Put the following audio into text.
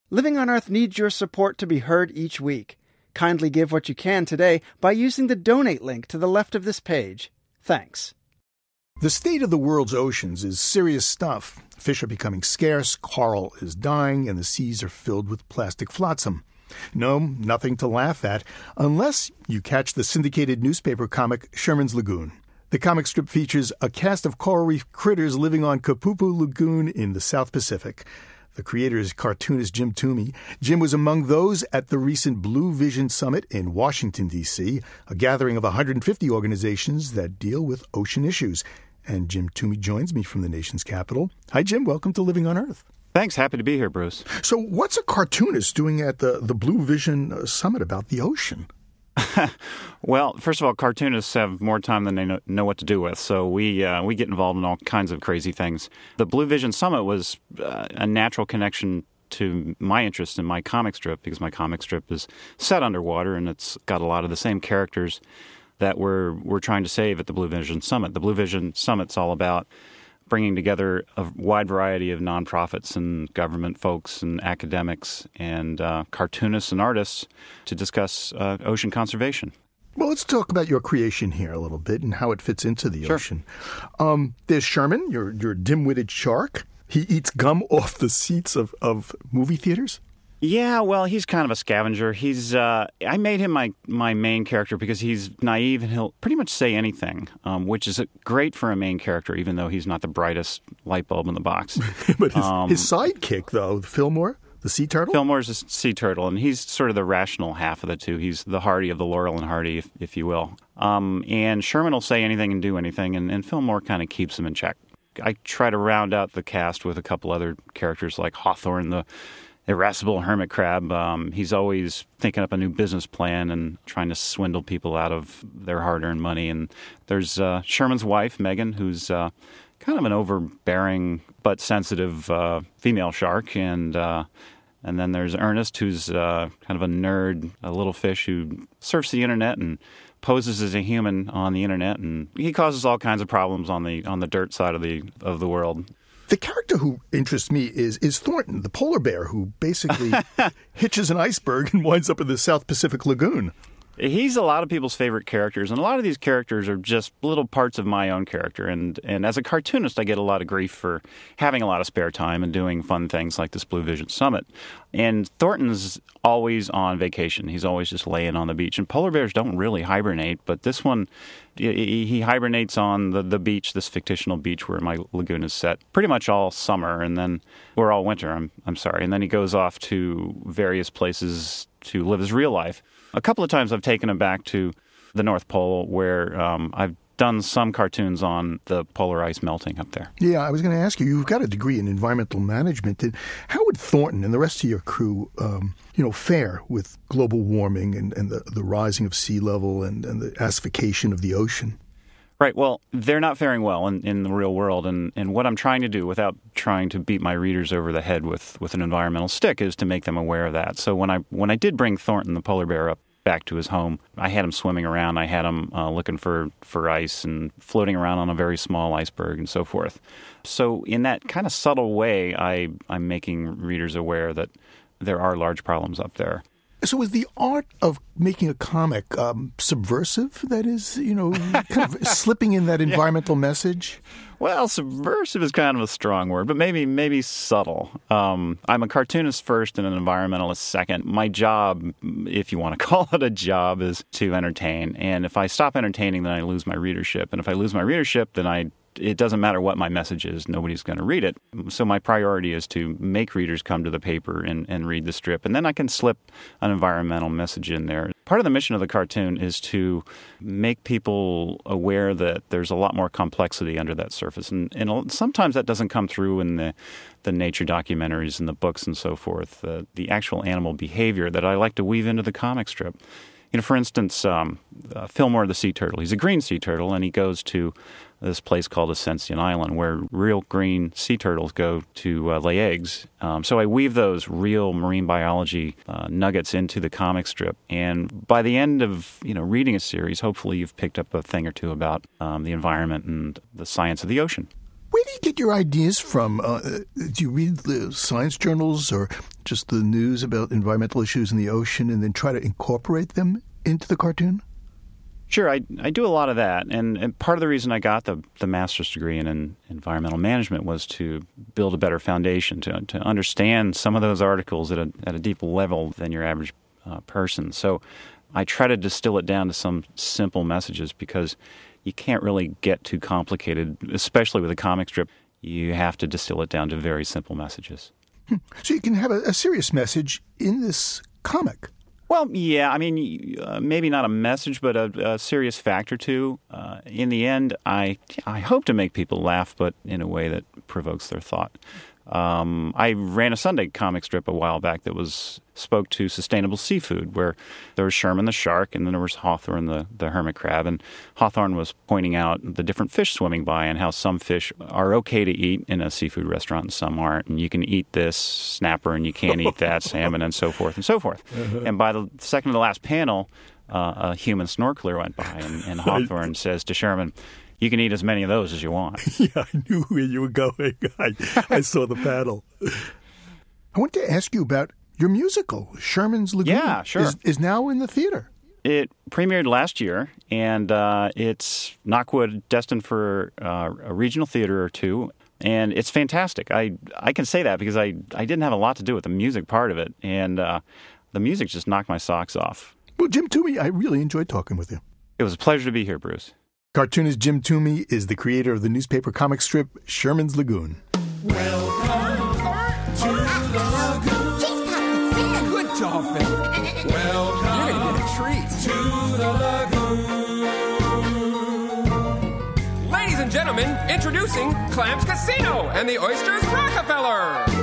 Living on Earth needs your support to be heard each week. Kindly give what you can today by using the donate link to the left of this page. Thanks. The state of the world's oceans is serious stuff. Fish are becoming scarce, coral is dying, and the seas are filled with plastic flotsam. No, nothing to laugh at, unless you catch the syndicated newspaper comic Sherman's Lagoon. The comic strip features a cast of coral reef critters living on Kapupu Lagoon in the South Pacific. The creator is cartoonist Jim Toomey. Jim was among those at the recent Blue Vision Summit in Washington, D.C., a gathering of 150 organizations that deal with ocean issues. And Jim Toomey joins me from the nation's capital. Hi, Jim. Welcome to Living on Earth. Thanks. Happy to be here, Bruce. So what's a cartoonist doing at the Blue Vision Summit about the ocean? Well, first of all, cartoonists have more time than they know what to do with, so we get involved in all kinds of crazy things. The Blue Vision Summit was a natural connection to my interest in my comic strip, because my comic strip is set underwater, and it's got a lot of the same characters that we're trying to save at the Blue Vision Summit. The Blue Vision Summit's all about bringing together a wide variety of nonprofits and government folks and academics and cartoonists and artists to discuss ocean conservation. Well, let's talk about your creation here a little bit and how it fits into the Sure. ocean. There's Sherman, your dim-witted shark. He eats gum off the seats of movie theaters. Yeah, well, he's kind of a scavenger. I made him my main character because he's naive and he'll pretty much say anything, which is great for a main character, even though he's not the brightest light bulb in the box. But his sidekick, though, Fillmore, the sea turtle? Fillmore's a sea turtle, and he's sort of the rational half of the two. He's the Hardy of the Laurel and Hardy, if you will. And Sherman will say anything and do anything, and Fillmore kind of keeps him in check. I try to round out the cast with a couple other characters like Hawthorne, the irascible hermit crab. He's always thinking up a new business plan and trying to swindle people out of their hard-earned money. And there's Sherman's wife, Megan, who's kind of an overbearing but sensitive female shark. And then there's Ernest, who's kind of a nerd, a little fish who surfs the internet and poses as a human on the internet. And he causes all kinds of problems on the dirt side of the world. The character who interests me is Thornton, the polar bear, who basically hitches an iceberg and winds up in the South Pacific Lagoon. He's a lot of people's favorite characters, and a lot of these characters are just little parts of my own character. And as a cartoonist, I get a lot of grief for having a lot of spare time and doing fun things like this Blue Vision Summit. And Thornton's always on vacation. He's always just laying on the beach. And polar bears don't really hibernate, but this one, he hibernates on the beach, this fictional beach where my lagoon is set, pretty much all summer, and then or all winter. I'm sorry. And then he goes off to various places to live his real life. A couple of times I've taken him back to the North Pole where I've done some cartoons on the polar ice melting up there. Yeah, I was going to ask you, you've got a degree in environmental management. How would Thornton and the rest of your crew, fare with global warming and the rising of sea level and the acidification of the ocean? Right. Well, they're not faring well in the real world. And what I'm trying to do, without trying to beat my readers over the head with an environmental stick, is to make them aware of that. So when I did bring Thornton, the polar bear, up back to his home, I had him swimming around. I had him looking for ice and floating around on a very small iceberg and so forth. So in that kind of subtle way, I'm making readers aware that there are large problems up there. So is the art of making a comic subversive? That is, kind of slipping in that environmental message? Well, subversive is kind of a strong word, but maybe subtle. I'm a cartoonist first and an environmentalist second. My job, if you want to call it a job, is to entertain. And if I stop entertaining, then I lose my readership. And if I lose my readership, then it doesn't matter what my message is, nobody's going to read it. So my priority is to make readers come to the paper and read the strip, and then I can slip an environmental message in there. Part of the mission of the cartoon is to make people aware that there's a lot more complexity under that surface, and sometimes that doesn't come through in the nature documentaries and the books and so forth, the actual animal behavior that I like to weave into the comic strip. For instance, Fillmore the sea turtle, he's a green sea turtle, and he goes to this place called Ascension Island where real green sea turtles go to lay eggs. So I weave those real marine biology nuggets into the comic strip. And by the end of reading a series, hopefully you've picked up a thing or two about the environment and the science of the ocean. Where do you get your ideas from? Do you read the science journals or just the news about environmental issues in the ocean and then try to incorporate them into the cartoon? Sure, I do a lot of that, and part of the reason I got the master's degree in environmental management was to build a better foundation, to understand some of those articles at a deeper level than your average person. So I try to distill it down to some simple messages because you can't really get too complicated, especially with a comic strip. You have to distill it down to very simple messages. So you can have a serious message in this comic. Well, yeah, I mean, maybe not a message, but a serious fact or two. In the end, I hope to make people laugh, but in a way that provokes their thought. I ran a Sunday comic strip a while back that spoke to sustainable seafood, where there was Sherman the shark, and then there was Hawthorne the hermit crab, and Hawthorne was pointing out the different fish swimming by and how some fish are okay to eat in a seafood restaurant and some aren't, and you can eat this snapper and you can't eat that salmon, and so forth and so forth. And by the second to the last panel, a human snorkeler went by, and Hawthorne says to Sherman, "You can eat as many of those as you want." Yeah, I knew where you were going. I saw the panel. I want to ask you about your musical, Sherman's Lagoon. Yeah, sure. Is now in the theater. It premiered last year, and it's Knockwood destined for a regional theater or two, and it's fantastic. I can say that because I didn't have a lot to do with the music part of it, and the music just knocked my socks off. Well, Jim Toomey, I really enjoyed talking with you. It was a pleasure to be here, Bruce. Cartoonist Jim Toomey is the creator of the newspaper comic strip Sherman's Lagoon. Welcome to the lagoon. She's popped the fin. Good dolphin. Welcome. You're going to get a treat. To the lagoon. Ladies and gentlemen, introducing Clams Casino and the Oysters Rockefeller.